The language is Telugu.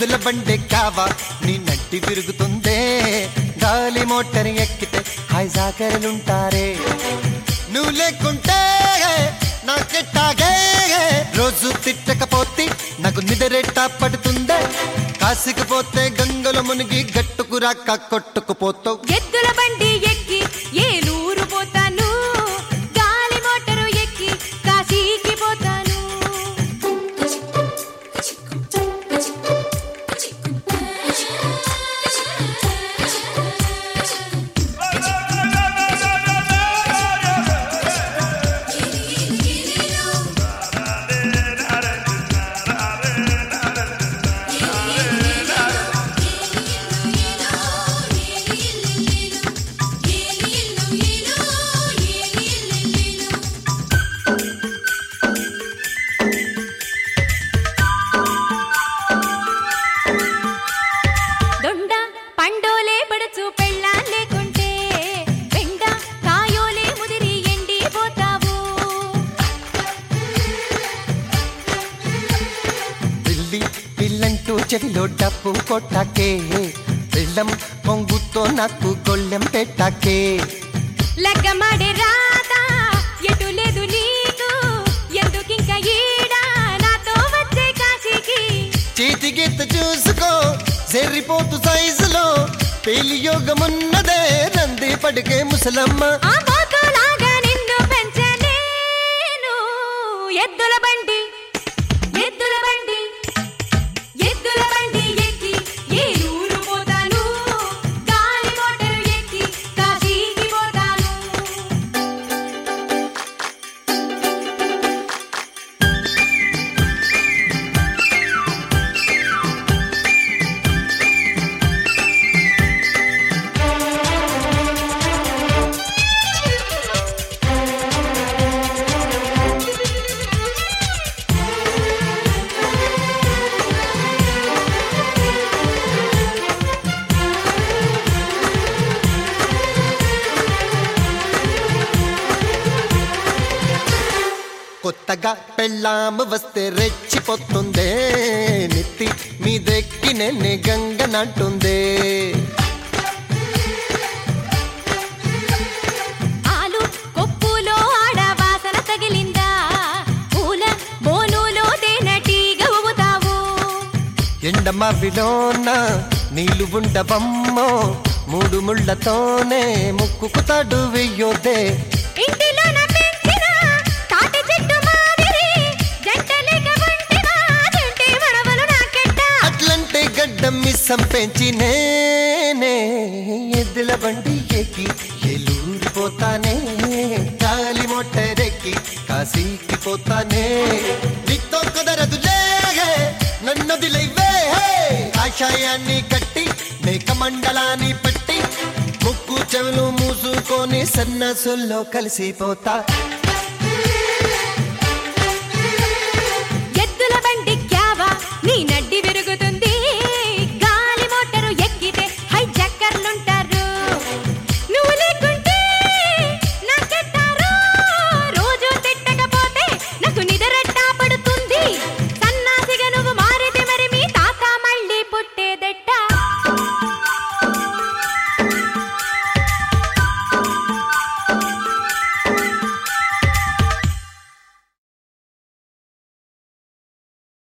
ఎద్దుల బండి కావా నీ నడ్డి విరుగుతుందే గాలి మోటార్ ఎక్కితే హైజాకర్లుంటారే నువ్వు లేకుంటే నాకెట్టాగే రోజు తిట్టకపోతే నాకు నిద్రెట్టా పడుతుందే కాసికపోతే గంగల మునిగి గట్టుకు రాక కొట్టుకుపోతావు ఎద్దుల బండి ఎక్కి ఏలూరు పోతాను గాలి మోటారు ఎక్కి కాశీకి పోతాను దొండ పండోలే పడచు పెళ్ళా లేకుంటే పెండ కాయోలే ముదిరి ఎండిపోతావు పిల్లి పిల్లంటూ చెవిలో డప్పు కొట్టాకే పిల్లం పొంగుతో నాకు గొళ్ళెం పెట్టాకే లగ్గమాడే రాత ఎటు లేదు నీకు ఎందుకింక ఈడ నాతో వచ్చే కాశీకి చేతి గీత చూసుకో జరిపోతు సైజులో పెళ్లి యోగమున్నదే నంది పడికే ముసలమ్మ ఆ పోతులాగా నిన్ను పెంచలేను ఎద్దుల బండి ఎద్దుల బండి ఎద్దుల బండి ఎక్కి ఏలూరు పోతాను గాలి మోటారు ఎక్కి కాశీకి పోతాను కొత్తగా పెళ్ళాము వస్తే రెచ్చిపోతుందే నెత్తి మీదెక్కి నెన్నే గంగనంటుందే ఆలు కొప్పులో ఆడ వాసన తగిలిందా పూల బోనులో తేనెటీగ ఊగుతావు ఎండమావిలోన నీళ్ళు ఉండవమ్మో మూడు ముళ్ళతోనే ముక్కుకు తాడు వెయ్యోదే ఇంటిలోన పెంచిన తాటి చెట్టు మాదిరి జంటలేక వంటివా జంటి మడవలు నాకెట్ట అట్లంటే గడ్డం మిస్సం పెంచి నేనే ఎద్దుల బండి ఎక్కి ఎలూరు పోతానే గాలి మోటారెక్కి కాశీకి పోతానే నీతో కుదరదులే నన్నొదిలేవే ఆశయాన్ని కట్టి మేక మండలాన్ని పట్టి ముక్కు చెవులు మూసుకొని సన్నసుల్లో కలిసిపోతా ఎద్దుల బండి క్యావా నీ నడ్డి విరుగుతుంది